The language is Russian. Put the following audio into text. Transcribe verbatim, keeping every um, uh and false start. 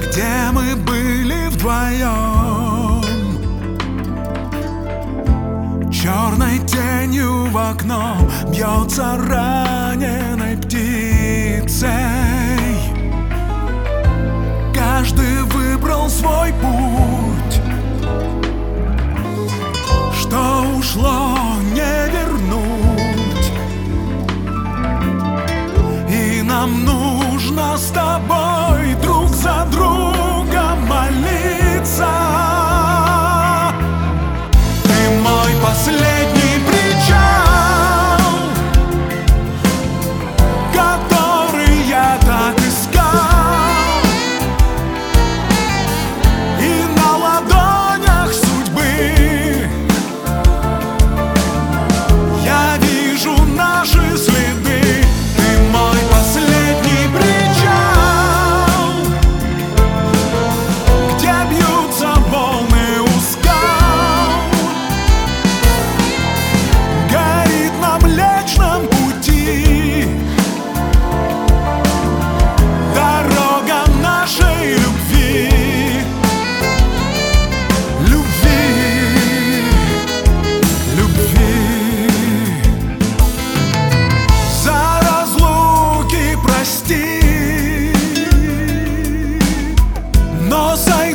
где мы были вдвоем, черной тенью в окно бьется раненой птицей. Каждый выбрал свой путь, что ушло не вернуть, и нам нужно с тобой друг за друга молиться. Ты мой последний причал, который я так искал, и на ладонях судьбы я вижу наши следы. Ты мой последний причал, где бьются волны у скал, горит на Млечном пути дорога нашей любви, любви, любви. За разлуки прости, но за